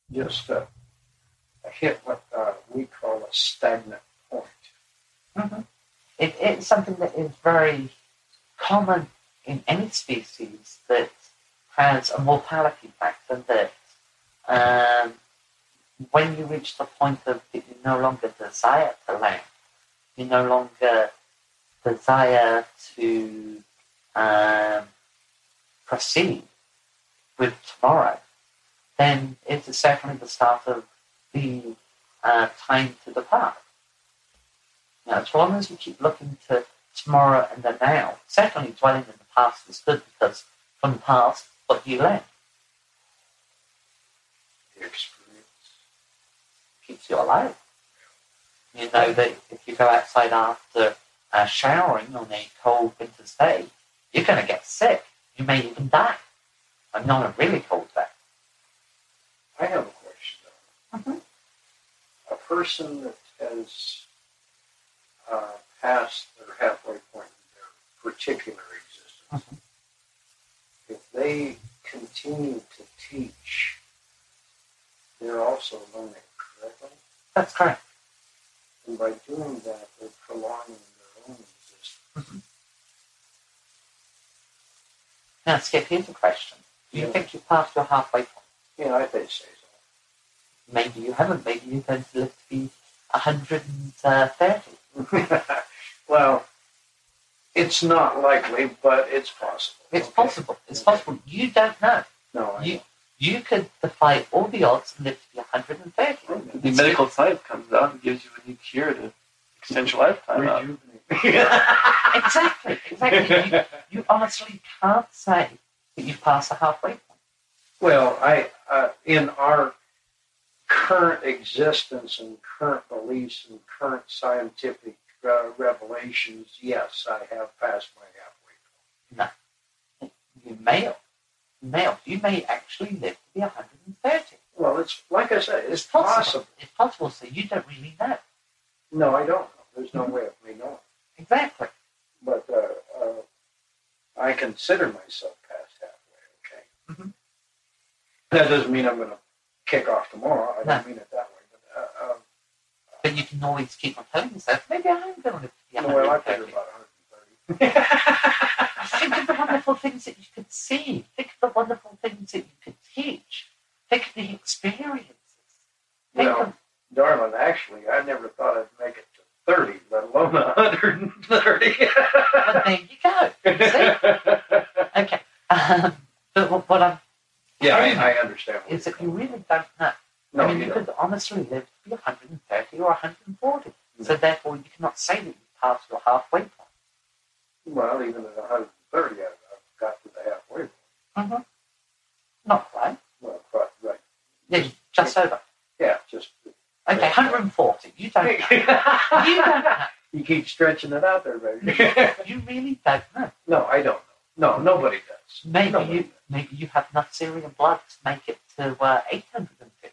just hit what we call a stagnant point. Mm-hmm. It's something that is very common in any species that has a mortality factor that when you reach the point of that you no longer desire to land, you no longer desire to proceed with tomorrow, then it is certainly the start of the time to depart. Now, as long as you keep looking to tomorrow and the now, certainly dwelling in the past is good because from the past, what do you learn? The experience Keeps you alive. You know that if you go outside after showering on a cold winter's day, you're going to get sick. You may even die. I'm not a really cold day. I have a question, though. Mm-hmm. A person that has passed their halfway point in their particular existence, if they continue to teach, they're also learning, correctly? That's correct. And by doing that, they're prolonging their own existence. Now, Skip, here's a question. Do you think you passed your halfway point? Yeah, I think so. Maybe you haven't. Maybe you're going to live to be 130. Well, it's not likely, but it's possible. It's possible. It's possible. You don't know. No, I know. You could defy all the odds and live to be 130. The medical science comes out and gives you a new cure to extend your lifetime. Exactly. You honestly can't say that you've passed the halfway point. Well, in our current existence and current beliefs and current scientific revelations, yes, I have passed my halfway point. No. You may. You may actually live to be 130. Well, it's like I said, it's possible. possible. It's possible, so you don't really know. No, I don't know. There's no way of me knowing. Exactly. But I consider myself past halfway, okay? Mm-hmm. That doesn't mean I'm going to kick off tomorrow. I don't mean it that way. But you can always keep on telling yourself, maybe I'm going to live to be 130. Well, I figure about 130. Think of the wonderful things that you could see. Think of the wonderful things that you could teach. Think of the experiences. Well, darling, actually, I never thought I'd make it to 30, let alone 130. Well, there you go. See? Okay. But what I'm I understand. Is that you really don't know. No, I mean, you could honestly live to be 130 or 140. No. So therefore, you cannot say that you passed your halfway point. Well, even at 130, I've got to the halfway point. Mm-hmm. Not quite. Well, quite right. Yeah, just over. Yeah, just. Okay, 140. You don't know. You don't know. You keep stretching it out there, baby. You really don't know. No, I don't know. No, nobody does. Maybe you have enough Syrian blood to make it to 850.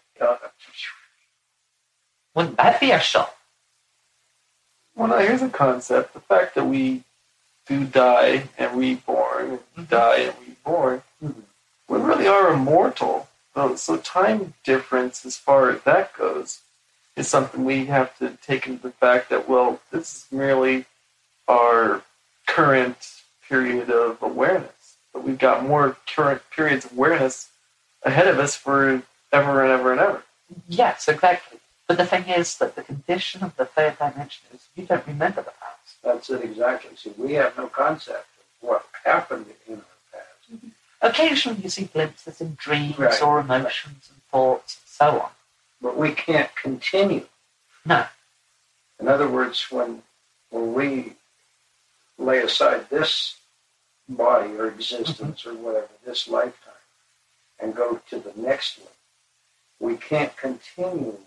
Wouldn't that be a shock? Well, now here's a concept. The fact that we do die and reborn, and die and reborn, we really are immortal. So time difference, as far as that goes, is something we have to take into the fact that, well, this is merely our current period of awareness. But we've got more current periods of awareness ahead of us for ever and ever and ever. Yes, exactly. But the thing is that the condition of the third dimension is you don't remember the past. That's it, exactly. See, we have no concept of what happened in our past. Mm-hmm. Occasionally you see glimpses in dreams or emotions and thoughts and so on. But we can't continue. No. In other words, when we lay aside this body or existence or whatever, this lifetime, and go to the next one, we can't continue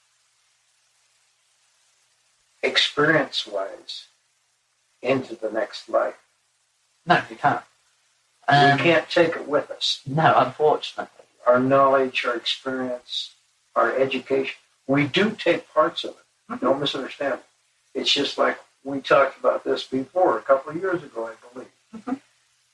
experience-wise into the next life. No, you can't. We can't take it with us. No, unfortunately. Our knowledge, our experience, our education, we do take parts of it. Mm-hmm. Don't misunderstand me. It's just like we talked about this before, a couple of years ago, I believe. Mm-hmm.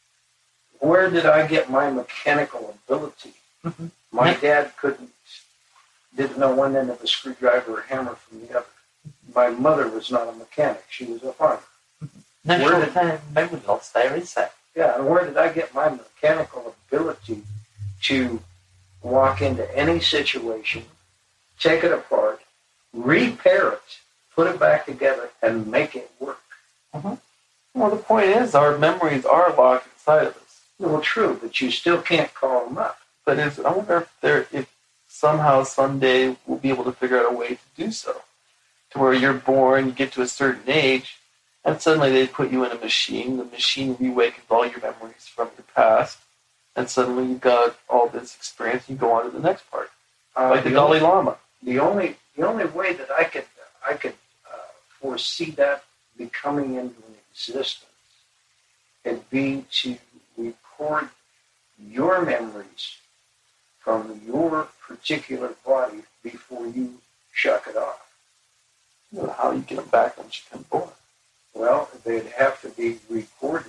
Where did I get my mechanical ability? Mm-hmm. My dad couldn't didn't know one end of a screwdriver or hammer from the other. My mother was not a mechanic. She was a farmer. No Where short-term memory loss there, is there? Yeah, and where did I get my mechanical ability to walk into any situation, take it apart, repair it, put it back together, and make it work? Well, the point is, our memories are locked inside of us. Well, true, but you still can't call them up. But I wonder if somehow, someday, we'll be able to figure out a way to do so. To where you're born, you get to a certain age, and suddenly they put you in a machine. The machine reawakens all your memories from your past, and suddenly you've got all this experience. You go on to the next part, like the Dalai Lama. The only way that I could foresee that becoming into an existence, it'd be to record your memories from your particular body before you shuck it off. You know, how you get them back once you come born. Well, they'd have to be recorded.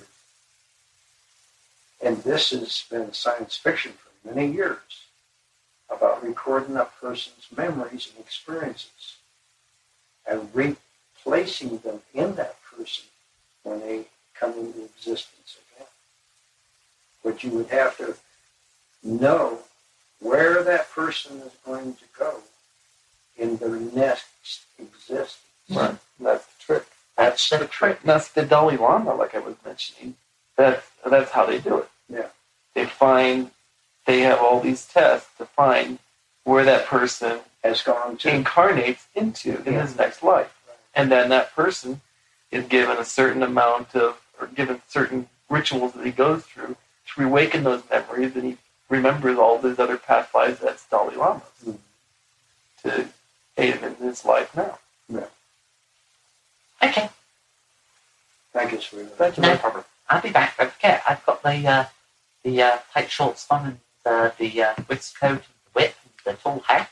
And this has been science fiction for many years, about recording a person's memories and experiences and replacing them in that person when they come into existence again. But you would have to know where that person is going to go in their next existence. Right. That's the trick. That's the trick. And that's the Dalai Lama, like I was mentioning. That's how they do it. Yeah. They have all these tests to find where that person Has gone to. incarnates into in his next life. Right. And then that person is given a certain amount of, or given certain rituals that he goes through to reawaken those memories, and he remembers all these other past lives as Dalai Lamas to aid him in his life now. Yeah. Okay, Thank you, sweetheart. Thank you, No no problem. I'll be back. Don't forget, I've got the tight shorts on and the waistcoat and the whip and the tall hat.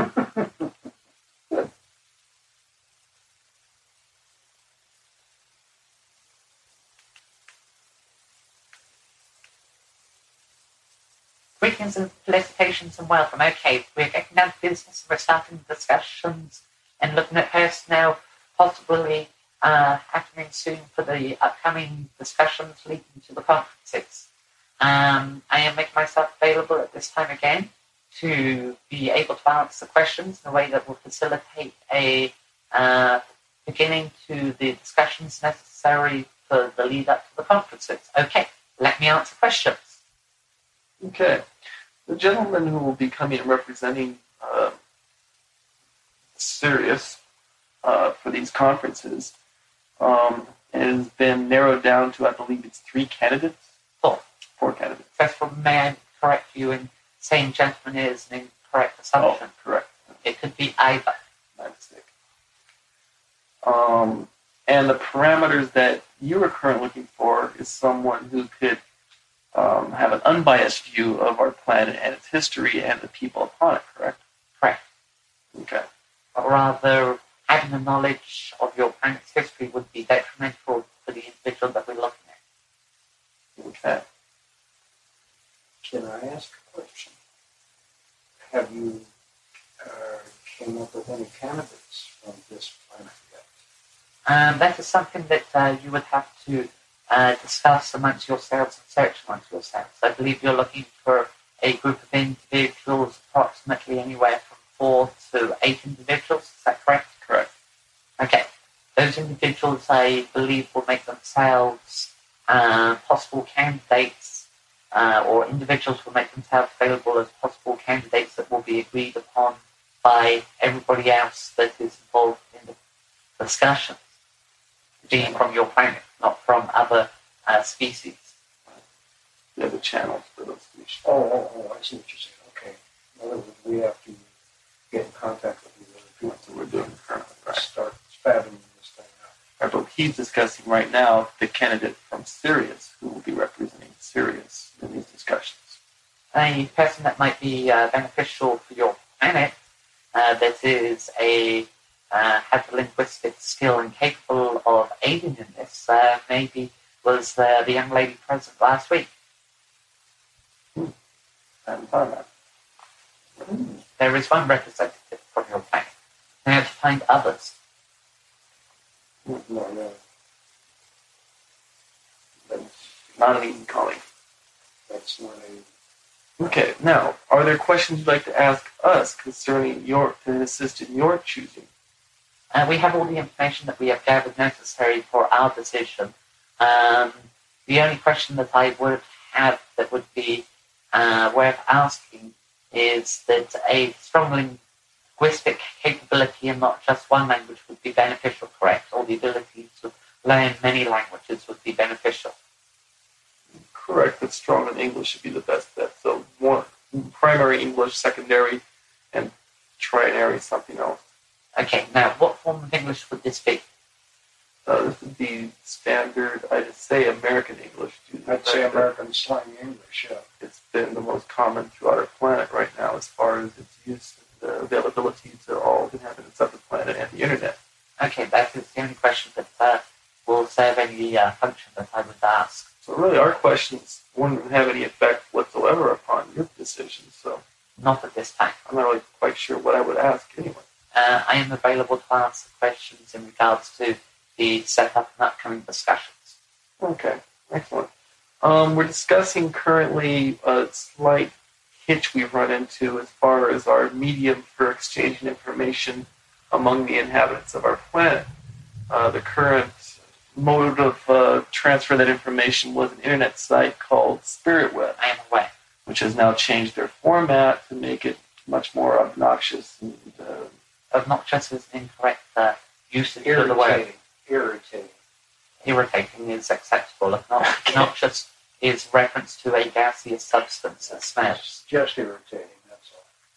Greetings and felicitations and welcome. Okay, we're getting down to business. We're starting discussions and looking at personnel possibly happening soon for the upcoming discussions leading to the conferences. I am making myself available at this time again to be able to answer questions in a way that will facilitate a beginning to the discussions necessary for the lead up to the conferences. Okay, let me answer questions. Okay. The gentleman who will be coming and representing Sirius for these conferences has been narrowed down to, I believe it's 3 candidates? 4 candidates. First of all, may I correct you in saying gentleman is an incorrect assumption? Oh, correct. It could be either. My mistake. And the parameters that you are currently looking for is someone who could have an unbiased view of our planet and its history and the people upon it, correct? Correct. Okay. But rather, having a knowledge of your planet's history would be detrimental for the individual that we're looking at. Okay. Can I ask a question? Have you came up with any candidates from this planet yet? That is something that you would have to discuss amongst yourselves and search amongst yourselves. I believe you're looking for a group of individuals, approximately anywhere from 4 to 8 individuals. Is that correct? Correct. Okay. Those individuals, I believe, will make themselves possible candidates, or individuals will make themselves available as possible candidates that will be agreed upon by everybody else that is involved in the discussions, being from your planet, not from other species. You have the channels for those species. Oh, I see what you're saying. Okay. In other words, we have to get in contact with these other people. That's what we're doing currently, right? Start fathoming this thing out. Right, but he's discussing right now the candidate from Sirius, who will be representing Sirius in these discussions. A person that might be beneficial for your planet, that is has a linguistic skill and capable of aiding in this, maybe was the young lady present last week. I haven't thought of that. There is one representative find others. No. Not an easy calling. That's not a... Okay, now, are there questions you'd like to ask us concerning to assist in your choosing? We have all the information that we have gathered necessary for our decision. The only question that I would have that would be worth asking is that a strong linguistic capability in not just one language would be beneficial, correct? Or the ability to learn many languages would be beneficial. Correct, but strong in English would be the best bet. So one primary English, secondary, and trinary something else. Okay, now what form of English would this be? This would be standard, I'd say American English. I'd say American slang English, yeah. It's been the most common throughout our planet right now as far as its use and availability to all inhabitants of the planet and the internet. Okay, that is the only question that will serve any function that I would ask. So really our questions wouldn't have any effect whatsoever upon your decision, so Not at this time. I'm not really quite sure what I would ask anyway. I am available to answer questions in regards to the setup and upcoming discussions. Okay, excellent. We're discussing currently a slight hitch we've run into as far as our medium for exchanging information among the inhabitants of our planet. The current mode of transfer of that information was an internet site called SpiritWeb, I am aware. which has now changed their format to make it much more obnoxious and Obnoxious is incorrect usage of the word. Irritating. Irritating is acceptable. Obnoxious is reference to a gaseous substance that smells. Just irritating, that's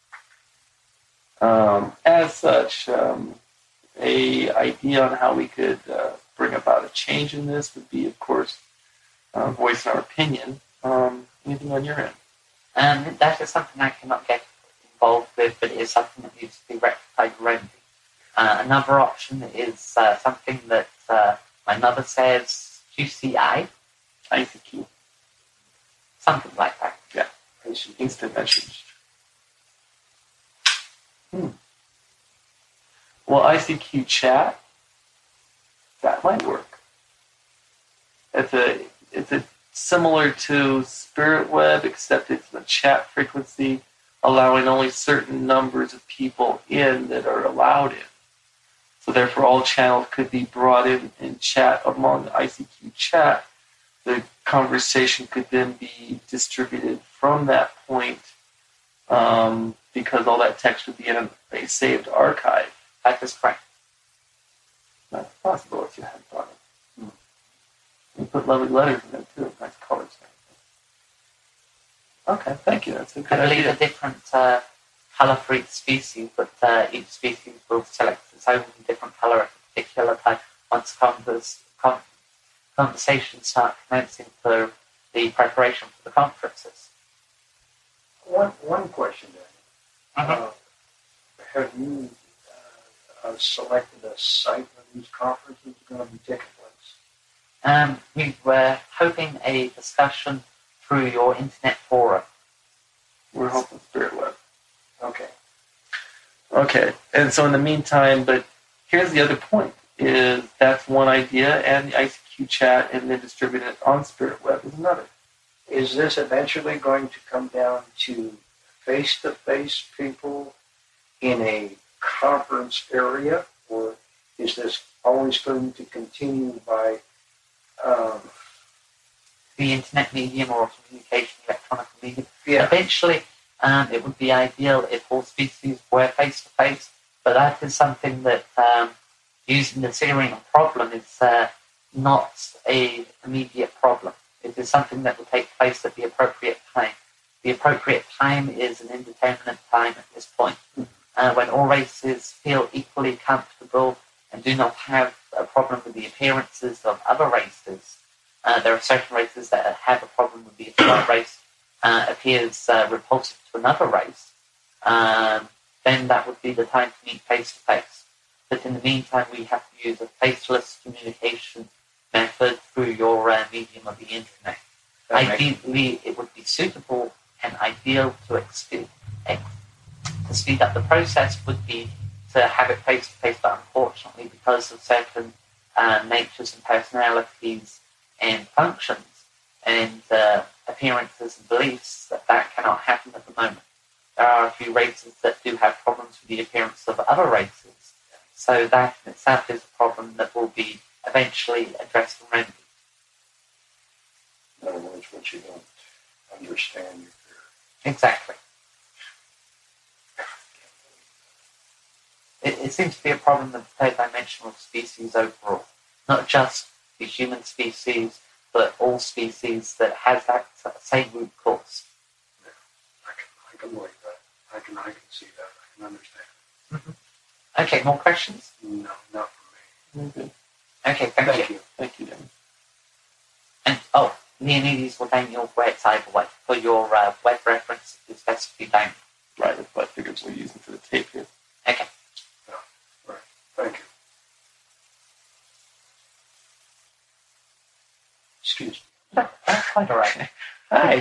all. As such, a idea on how we could bring about a change in this would be, of course, voicing our opinion. Anything on your end? And that is something I cannot get involved with, but it is something that needs to be rectified remedy. Another option is something that my mother says QCI. ICQ. Something like that. Yeah. Instant message. Well, ICQ chat, that might work. It's a similar to SpiritWeb, except it's a chat frequency, allowing only certain numbers of people in that are allowed in. So therefore, all channels could be brought in chat among ICQ chat. The conversation could then be distributed from that point because all that text would be in a saved archive. That is correct. That's a possibility I hadn't thought of. You put lovely letters in them too, nice colors. Okay, thank you. That's a good I believe idea. a different color for each species, but each species will select its own different color at a particular time once conversations start commencing for the preparation for the conferences. One question then. Mhm. Have you selected a site where these conferences are going to be taking place? We were hoping a discussion through your internet forum. We're hoping SpiritWeb. Okay. Okay, and so in the meantime, but here's the other point, is that's one idea, and the ICQ chat and then distribute it on SpiritWeb is another. Is this eventually going to come down to face-to-face people in a conference area, or is this always going to continue by The internet medium or communication electronic medium. yeah? Eventually, it would be ideal if all species were face-to-face, but that is something that, using the Syrian problem, is not an immediate problem. It is something that will take place at the appropriate time. The appropriate time is an indeterminate time at this point. When all races feel equally comfortable and do not have a problem with the appearances of other races, there are certain races that have a problem with the one race appears repulsive to another race, then that would be the time to meet face-to-face. But in the meantime, we have to use a faceless communication method through your medium of the internet. Ideally, it would be suitable and ideal to speed up the process would be to have it face to face, but unfortunately, because of certain natures and personalities and functions and appearances and beliefs, that cannot happen at the moment. There are a few races that do have problems with the appearance of other races, so that in itself is a problem that will be eventually addressed and remedied. In other words, what you don't understand, you fear. Exactly. It seems to be a problem of third dimensional species overall, not just the human species, but all species that has that same root cause. Yeah, I can believe that. I can see that. I can understand. Mm-hmm. Okay, more questions? No, not for me. Okay. Okay, thank you. Thank you, Dan. And, Leonides will thank your website for your web reference. It's best if you don't. Right, that's what I figured we're using for the tape here. Okay. Right. Thank you. Excuse me. That's quite all right. Hi.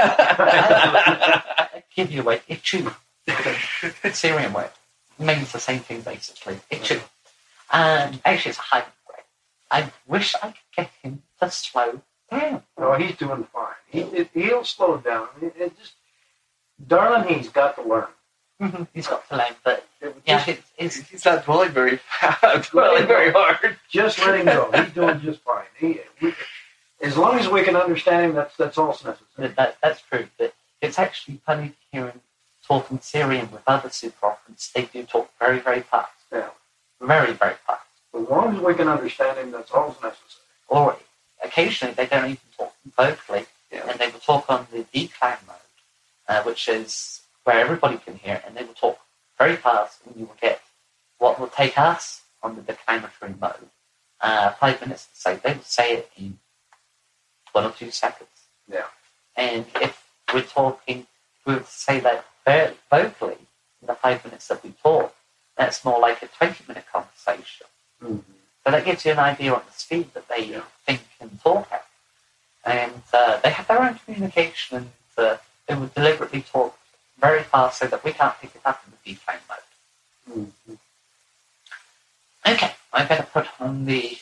I give you away. Itchu. Syrian word. It means the same thing, basically. Itchu. Actually, it's a Highland grey. I wish I could get him to slow down. No, he's doing fine. He'll slow down. It just, darling, he's got to learn. Mm-hmm. He's got to learn, but He's not dwelling very fast, dwelling very hard. Just let him go. He's doing just fine. As long as we can understand him, that's all that's necessary. That's true. But it's actually funny to hear him talking Syrian with other super-operants. They do talk very, very fast. Yeah. Very, very fast. As long as we can understand him, that's all that's necessary. Or occasionally they don't even talk vocally, and they will talk on the decline mode, which is where everybody can hear, and they will talk very fast, and you will get what will take us on the declamatory mode 5 minutes to say. They will say it in 1 or 2 seconds. Yeah. And if we're talking, we would say that vocally in the 5 minutes that we talk, that's more like a 20-minute conversation. Mm-hmm. So that gives you an idea on the speed that they think and talk at. And they have their own communication, and they would deliberately talk very fast so that we can't pick it up in the decline mode. Mm-hmm. Okay, I better put on the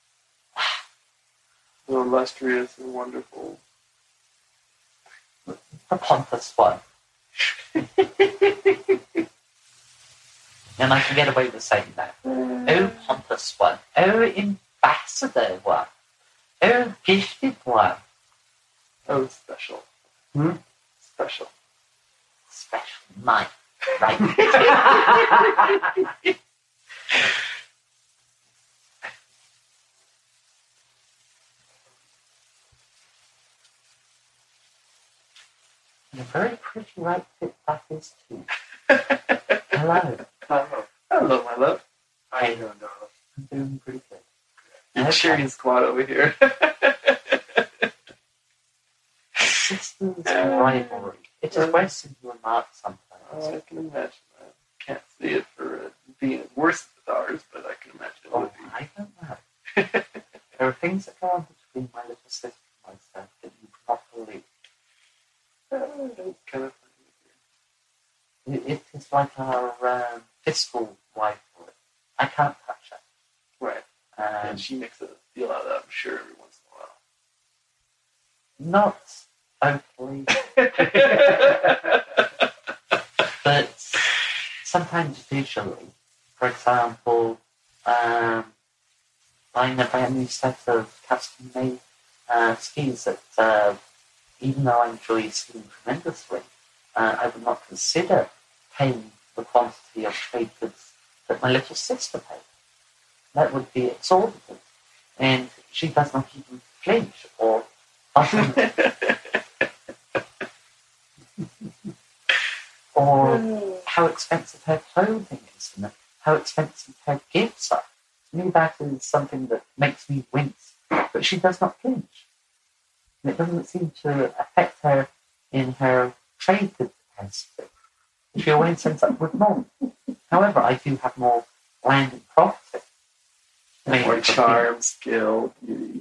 illustrious and wonderful. The pompous one. And I can get away with saying that. Oh, pompous one. Oh, ambassador one. Oh, gifted one. Oh, special. Special. Special. Mine. Right. And a very pretty right fit that is too. Hello. Hello, my love. How you doing, darling? I'm doing pretty good. You're cheering squad over here. Sisters rivalry. It is worse than you remark sometimes. Oh, I can imagine that. Can't see it for being worse than ours, but I can imagine it would be. I don't know. There are things that go on between my little sister and myself that you cannot believe. It's kind of funny. It is like our fiscal rivalry. I can't touch her. Right. And she makes a deal out of that, I'm sure, every once in a while. Not openly, but sometimes visually. For example, buying a brand new set of custom-made skis that, even though I enjoy skiing tremendously, I would not consider paying the quantity of trade goods that my little sister paid. That would be exorbitant. And she does not even flinch or or how expensive her clothing is and how expensive her gifts are. To me, that is something that makes me wince. But she does not flinch. And it doesn't seem to affect her in her trade capacity. She always ends up with more. However, I do have more land and property. More charm, skill, beauty.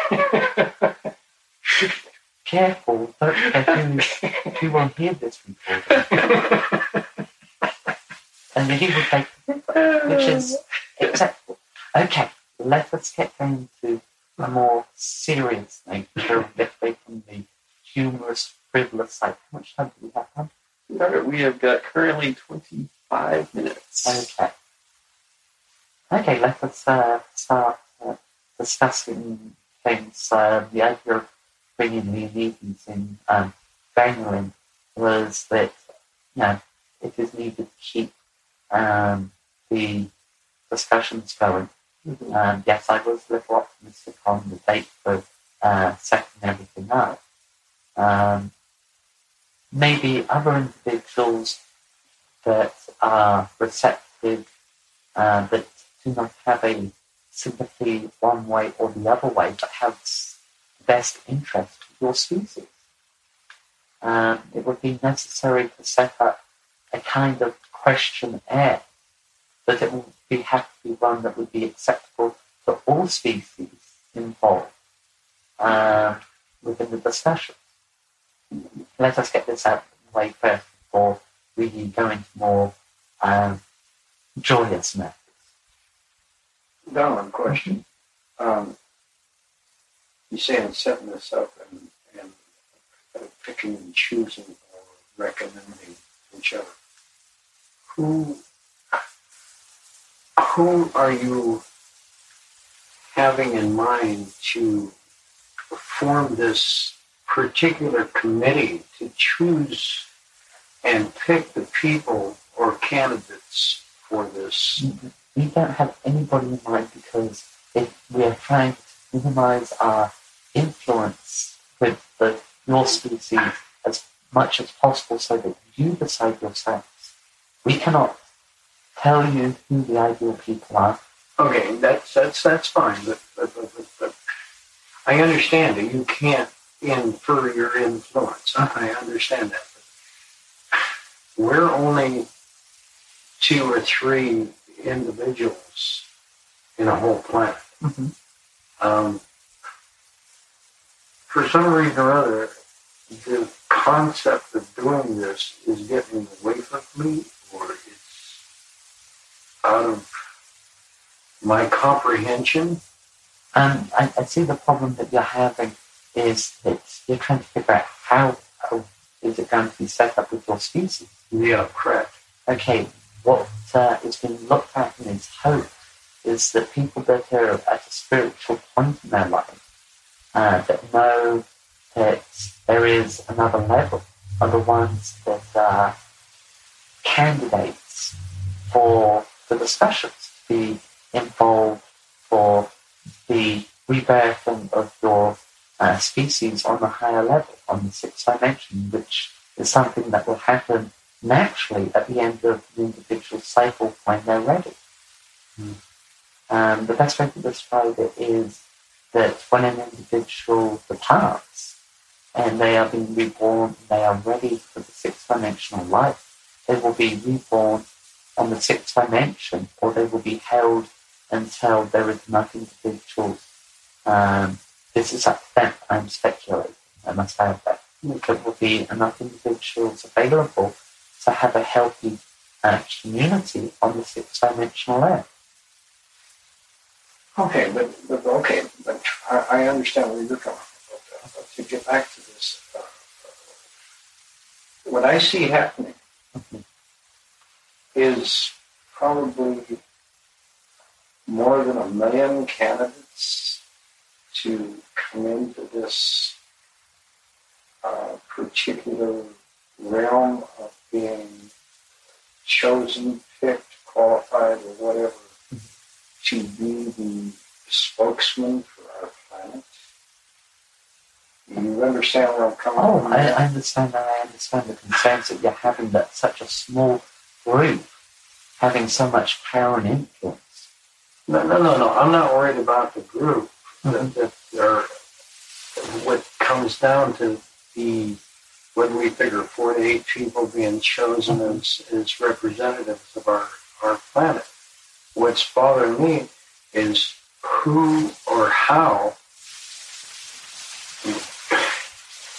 Careful, don't forget who will hear this recording. and he would take the difference, which is acceptable. Okay, let us get down to a more serious nature and get away from the humorous, frivolous side. How much time do we have, Tom? We have got currently 25 minutes. Okay, let us start discussing things. The idea of bringing the Needens in Danielin was that, it is needed to keep the discussions going. Yes, I was a little optimistic on the date for setting everything up. Maybe other individuals that are receptive, that do not have a sympathy one way or the other way, but have the best interest of your species. It would be necessary to set up a kind of questionnaire, but it would have to be one that would be acceptable to all species involved within the discussion. Let us get this out of the way first before we go into more joyous methods. Donald, question. You're saying setting this up and picking and choosing or recommending whichever. Who are you having in mind to form this particular committee to choose and pick the people or candidates for this? We don't have anybody in mind because we are trying to minimize our influence with your species as much as possible so that you decide yourselves. We cannot tell you who the ideal people are. Okay, that's fine, but I understand that you can't infer your influence. I understand that. But we're only 2 or 3 individuals in a whole planet. For some reason or other, the concept of doing this is getting away from me, or it's out of my comprehension. I see the problem that you're having is that you're trying to figure out how is it going to be set up with your species. Yeah, correct. Okay, what is being looked at and is hoped is that people that are at a spiritual point in their life that know that there is another level are the ones that are candidates for the discussions to be involved for the rebirthing of your species on a higher level, on the 6th dimension, which is something that will happen naturally at the end of the individual cycle when they're ready. The best way to describe it is that when an individual departs and they are being reborn, they are ready for the 6th dimensional life, they will be reborn on the 6th dimension, or they will be held until there is enough individuals. This is up to them. I'm speculating. I must add that. There will be enough individuals available to have a healthy community on the 6th dimensional layer. Okay, but I understand where you're coming from. But to get back to this, what I see happening is probably more than 1 million candidates to come into this particular realm of being chosen, picked, qualified, or whatever, to be the spokesman for our planet. You understand where I'm coming from? I understand that. I understand the concerns that you're having, that such a small group having so much power and influence. No. I'm not worried about the group. What comes down to when we figure 4 to 8 people being chosen as representatives of our planet. What's bothering me is who or how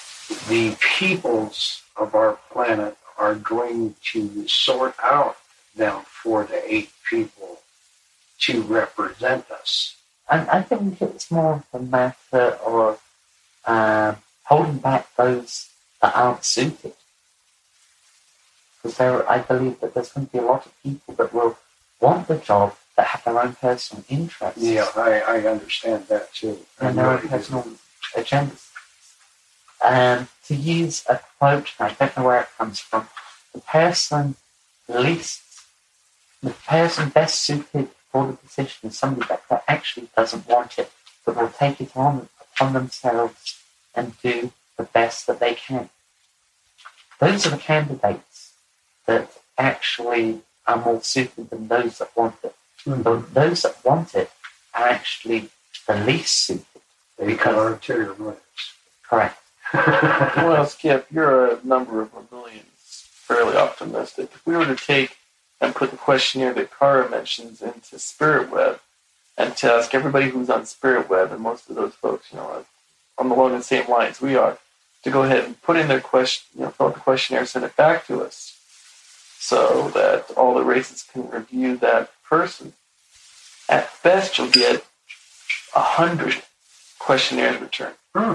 the peoples of our planet are going to sort out them 4 to 8 people to represent us. And I think it's more of a matter of holding back those that aren't suited. Because I believe that there's going to be a lot of people that will want the job that have their own personal interests. Yeah, I understand that too. And their own personal agendas. To use a quote, I don't know where it comes from, the person best suited for the position is somebody that actually doesn't want it, but will take it on upon themselves and do the best that they can. Those are the candidates that actually are more suited than those that want it. Mm-hmm. Those that want it are actually the least suited. They are ulterior motives. Correct. Well, Skip, you're a number of millions fairly optimistic. If we were to take and put the questionnaire that Kara mentions into SpiritWeb and to ask everybody who's on SpiritWeb, and most of those folks, are along the same lines we are, to go ahead and put in their question, fill out the questionnaire, send it back to us, so that all the races can review that person. At best, you'll get 100 questionnaires returned.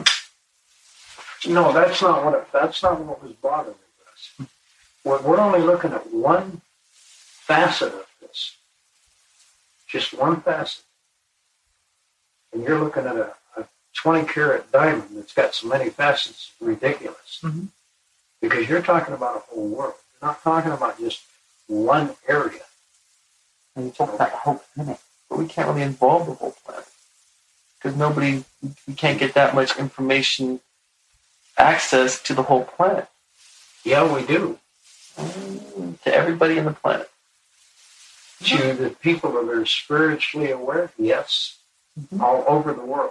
No, that's not what was bothering us. We're only looking at one facet of this, just one facet, and you're looking at a 20-carat diamond that's got so many facets. It's ridiculous. Mm-hmm. Because you're talking about a whole world. You're not talking about just one area. And you talk about the whole planet. But we can't really involve the whole planet. Because we can't get that much information, access to the whole planet. Yeah, we do. To everybody in the planet. To the people that are spiritually aware, yes, all over the world.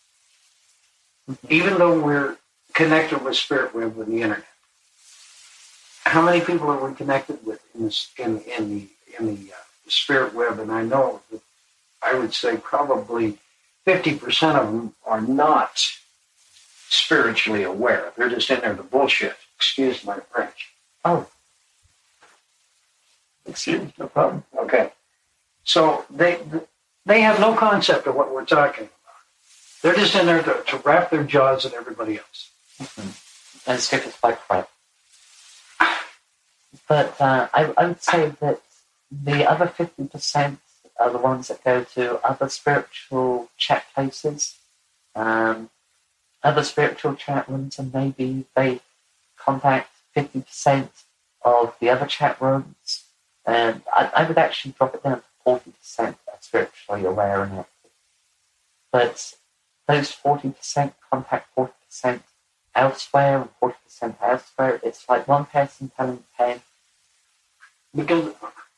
Even though we're connected with SpiritWeb with the internet, how many people are we connected with in the SpiritWeb? And I know that I would say probably 50% of them are not spiritually aware. They're just in there to bullshit. Excuse my French. Oh. Excuse me, no problem. Okay. So they have no concept of what we're talking about. They're just in there to wrap their jaws at everybody else. Mm-hmm. And Skip is quite right. But I would say that the other 50% are the ones that go to other spiritual chat places, other spiritual chat rooms, and maybe they contact 50% of the other chat rooms. And I would actually drop it down to 40% are spiritually aware and active. But those 40% contact 40% elsewhere and 40% elsewhere. It's like one person telling 10. Because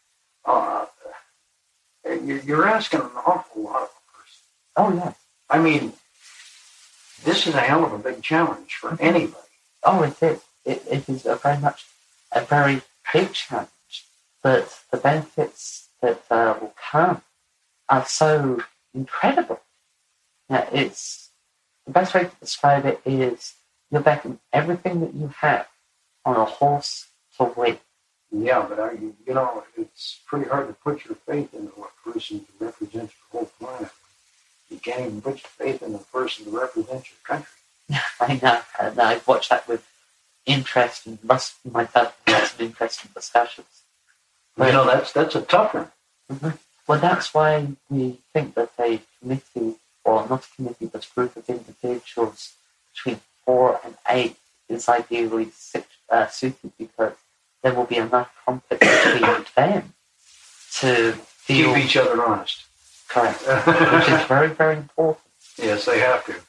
you're asking an awful lot of a person. Oh, yeah. I mean, this is a hell of a big challenge for anybody. Oh, it is. It is a very big challenge. But the benefits that will come are so incredible. Now, the best way to describe it is you're betting everything that you have on a horse to win. Yeah, but it's pretty hard to put your faith into a person to represent your whole planet. You can't even put your faith in a person to represent your country. I know. And I've watched that with interest and myself lots of interesting discussions. But, that's a tough one. Mm-hmm. Well, that's why we think that a committee, or not a committee, but a group of individuals between 4 and 8 is ideally suited, because there will be enough conflict between them to keep each other honest. Correct. Which is very, very important. Yes, they have to.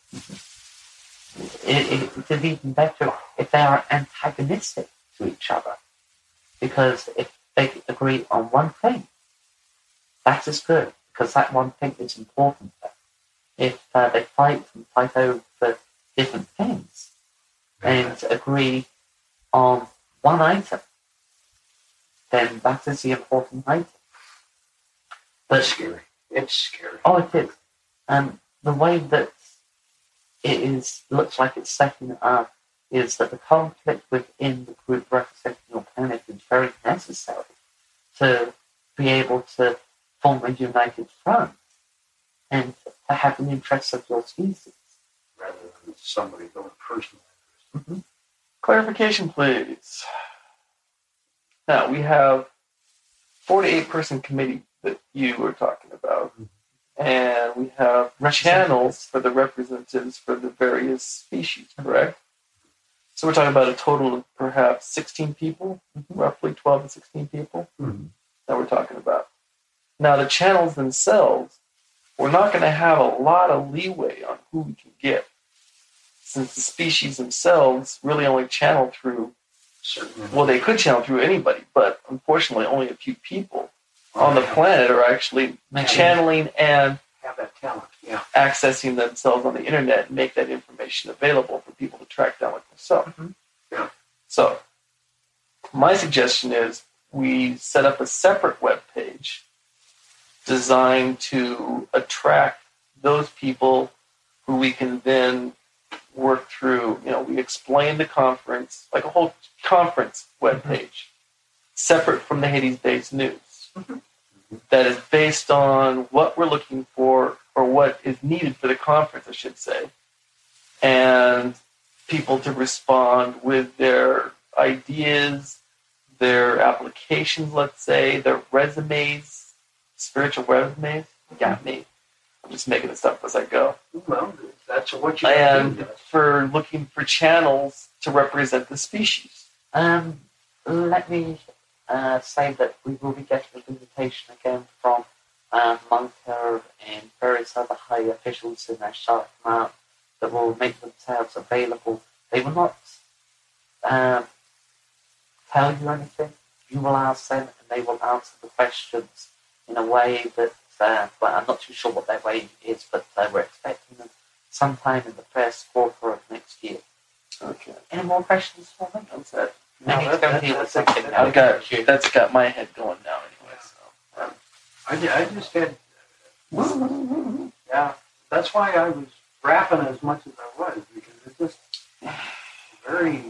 It is even better if they are antagonistic to each other, because if they agree on one thing, that is good, because that one thing is important. If they fight over different things and agree on one item, then that is the important item. But scary. It's scary. Oh, it is. And the way that it looks like it's setting up is that the conflict within the group representing your planet is very necessary to be able to form a united front and to have the interests of your species. Rather than somebody's own personal interest. Mm-hmm. Clarification, please. Now, we have 4 to 8 person committee that you were talking about. And we have channels for the representatives for the various species, correct? So we're talking about a total of perhaps 16 people, roughly 12 to 16 people that we're talking about. Now, the channels themselves, we're not going to have a lot of leeway on who we can get, since the species themselves really only channel through, well, they could channel through anybody, but unfortunately only a few people on the planet are actually channeling and have that talent, accessing themselves on the internet and make that information available for people to track down like myself. Yeah. So, my suggestion is we set up a separate web page designed to attract those people who we can then work through. You know, we explain the conference, like a whole conference web page, separate from the Hades Days news. That is based on what we're looking for, or what is needed for the conference, I should say, and people to respond with their ideas, their applications, let's say, their resumes, spiritual resumes. You got me. I'm just making this up as I go. Well, that's what you And do. for looking for channels to represent the species. Let me say that we will be getting a visitation again from Monker and various other high officials in their Shark Command that will make themselves available. They will not tell you anything. You will ask them, and they will answer the questions in a way that, well, I'm not too sure what their way is, but we're expecting them sometime in the first quarter of next year. Okay. Any more questions for me? That's it. I need to go deal with something now. That's got my head going now anyway. So. I just had, that's why I was rapping as much as I was, because it's just very...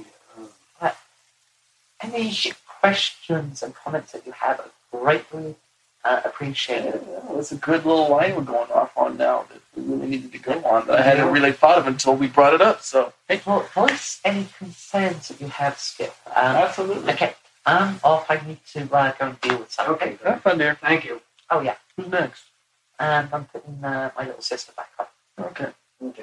Any questions and comments that you have are greatly appreciated. Yeah, it's a good little line we're going off on now that we really needed to go on that I hadn't really thought of until we brought it up. So, Well, voice any concerns that you have, Skip. absolutely. Okay, I'm off. I need to go and deal with something. Okay. Have fun, dear. Thank you. Oh, yeah. Who's next? And I'm putting my little sister back up. Okay. Okay.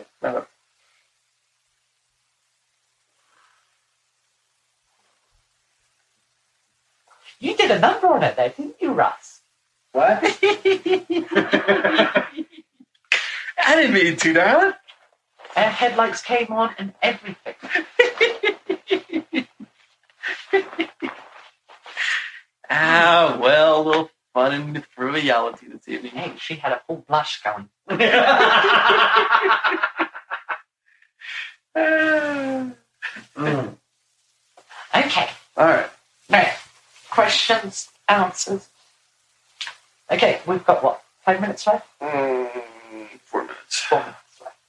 You did a number on it there, didn't you, Russ? What? I didn't mean to, darling. Headlights came on and everything. Well, a little fun and frivolity this evening. Hey, she had a full blush going. Okay. All right. Now, questions, answers. Okay, we've got what? 5 minutes left? 4 minutes. 4 minutes left.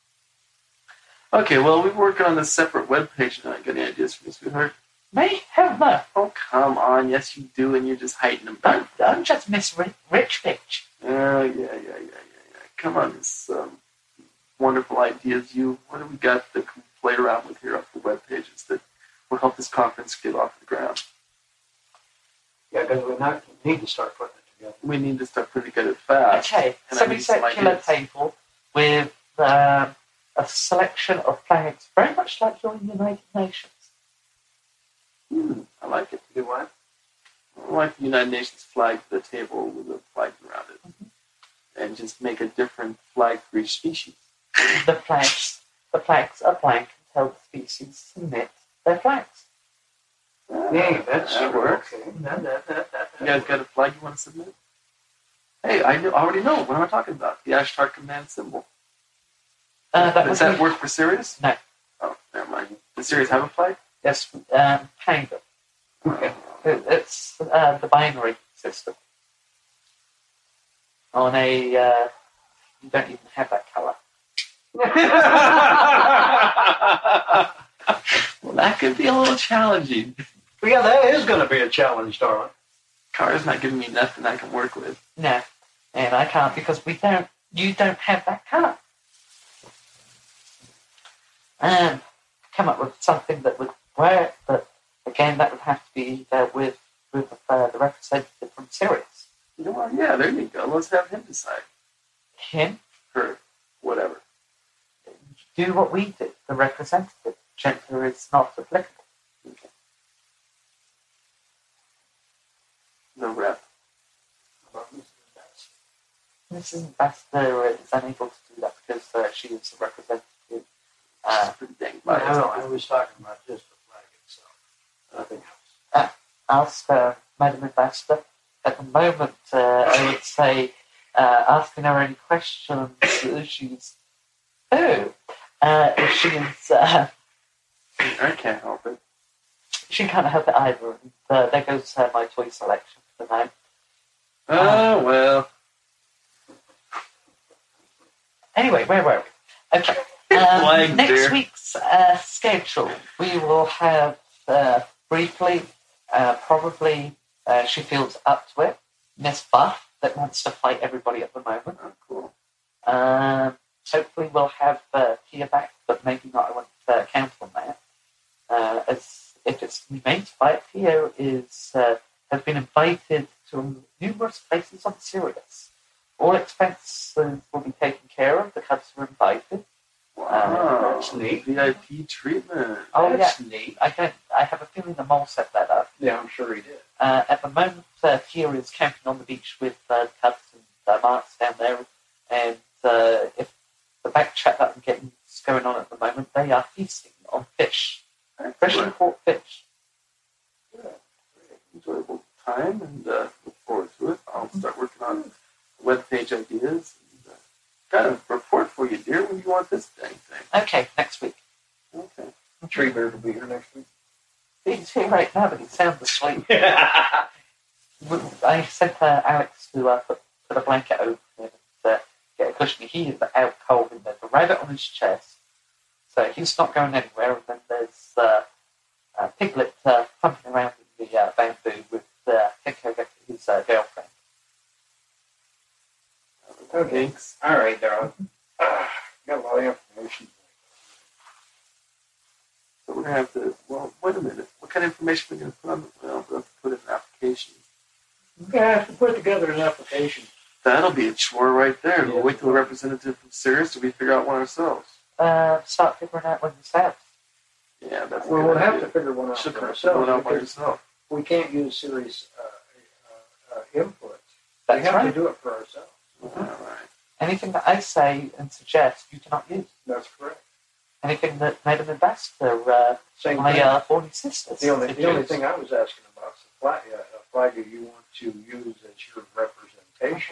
Okay, well, we're working on this separate webpage now. Got any ideas for this, sweetheart? Me? Hell no. Oh, come on. Yes, you do, and you're just hiding them. I'm just Miss Rich Bitch. Oh, yeah. Come on, this wonderful ideas. What do we got that can play around with here off the web pages that will help this conference get off the ground? Yeah, because we need to start putting it together. We need to start putting it together fast. Okay, And I need some semicircular ideas. table with a selection of flags, very much like your United Nations. I like it. Do what? I like the United Nations flag to the table with a flag around it. And just make a different flag for each species. The flags are blank until the species submit their flags. Yeah, that works. Okay. You guys got a flag you want to submit? Hey, I already know. What am I talking about? The Ashtar command symbol. Does that work for Sirius? No. Oh, never mind. Does Sirius have a flag? Yes, kind of. Okay. It's the binary system. On a, you don't even have that colour. Well, that could be a little challenging. Yeah, that is going to be a challenge, darling. Car's not giving me nothing I can work with. No, and I can't because you don't have that car. Come up with something that would work, but again, that would have to be dealt with the representative from Sirius. You know what? Yeah, there you go. Let's have him decide. Him? Her. Whatever. Do what we did, the representative. Gender is not applicable. Okay. The rep. Mrs. Ambassador is unable to do that because she is the representative. Pretty dang biased. No, I was talking about just the flag itself. Nothing else. Ask Madam Ambassador. At the moment, I would say asking her any questions. She's I can't help it. she can't help it either. And, there goes my toy selection for the night. Oh, well. Anyway, where were we? Okay. Next week's schedule, we will have briefly, probably she feels up to it, Miss Buff that wants to fight everybody at the moment. Oh, cool. Hopefully we'll have Kia back, but maybe not. I won't count on that. As if it's remains fight, Kia has been invited to numerous places on Sirius. All expenses will be taken care of. The Cubs are invited. Wow, that's neat. VIP treatment. Oh, That's yeah. neat. I have a feeling the mole set that up. Yeah, I'm sure he did. At the moment, Kia is camping on the beach with the Cubs and Marks down there. And if the back chat that I'm getting is going on at the moment, they are feasting on fish. Freshly caught fish. Yeah, very enjoyable time, and look forward to it. I'll start working on webpage ideas. And, got a report for you, dear, when you want this dang thing. Okay, next week. Okay. Tree Bear will be here next week. He's here right now, but he sounds asleep. I sent Alex to put a blanket over him and get a cushion. He is out cold and there's a rabbit on his chest. So he's not going anywhere. And then there's Piglet thumping around in the bamboo with his girlfriend. Okay. All right, Darrell. Got a lot of information. So we're going to have to, well, wait a minute. What kind of information are we going to put on? Well, we'll have to put in an application. We're going to have to put together an application. That'll be a chore right there. We'll wait till a representative from Sirius till we figure out one ourselves. Start figuring out one yourself. Yeah, that's a Well, good we'll have idea. to figure one out Should for figure ourselves. one out by because yourself. we can't use Siri's input. That's we have right. to do it for ourselves. All right. Anything that I say and suggest, you cannot use. That's correct. Anything that Madam Ambassador, Same thing. my Horny sisters. The only suggest. thing I was asking about is a flag you want to use as your representation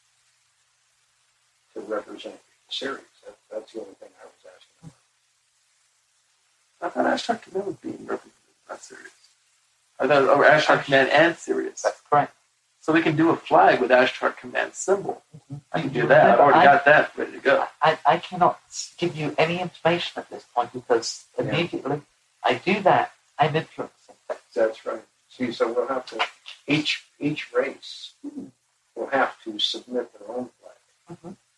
to represent the series. That's the only thing I was asking about. I thought Ashtar Command was being represented, not Sirius. I thought Ashtar Command and Sirius. That's correct. So we can do a flag with Ashtar Command symbol. I can do You that. I've remember, already got that ready to go. I cannot give you any information at this point because immediately I do that, I'm influencing things. That's right. See, so we'll have to each race will have to submit their own flag. Mm-hmm.